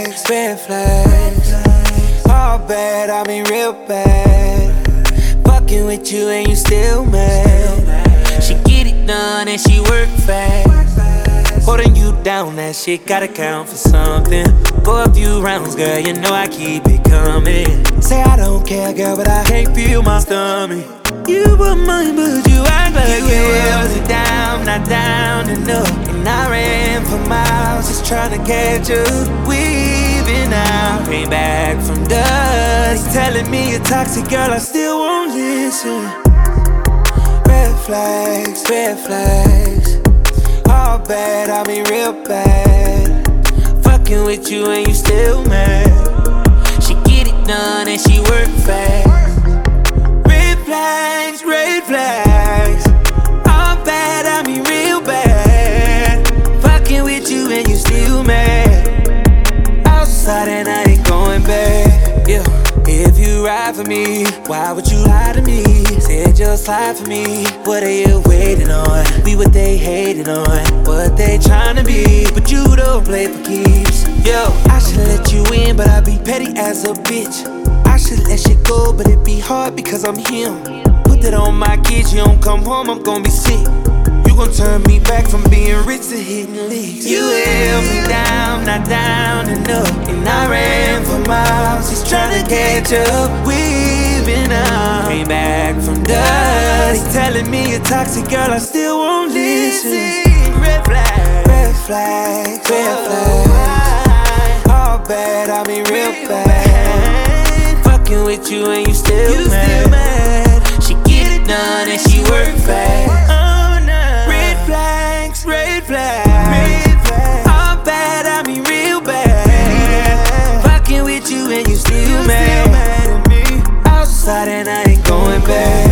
flags, red flags. All bad, I mean real bad. Fucking with you and you still mad. She get it done and she work fast. Holding you down, that shit gotta count for something. Go a few rounds, girl, you know I keep it coming. Say I don't care, girl, but I can't feel my stomach. You were mine, but you act like you held it down, not down enough. And I ran for miles, just trying to catch up. Weaving out, came back from dust. Telling me you're toxic, girl, I still won't listen. Red flags, red flags. All bad, I mean real bad. Fucking with you and you still mad. She get it done and she work fast. Red flags, red flags. All bad, I mean real bad. Fucking with you and you still mad. Outside and I ain't going back. Yeah. If you ride for me, why would you lie to me? Said you'll slide for me. What are you waiting on? Be what they hating on, what they trying to be. But you don't play for keeps. Yo, I should let you in, but I be petty as a bitch. I should let shit go, but it be hard because I'm him. Put that on my kids, you don't come home, I'm gon' be sick. You gon' turn me back from being rich to hitting leagues. You held me down, not down enough. And I ran for miles, just trying to catch up. Weaving out, came back from dust. Telling me you're toxic, girl, I still won't listen. Red flag, red flag, red flag. All bad, I mean real bad. Fucking with you and you still mad. She get it done and she work fast. Red flags, red flags. All bad, I mean real bad. Fucking with you and you still mad. Outside and I ain't going back.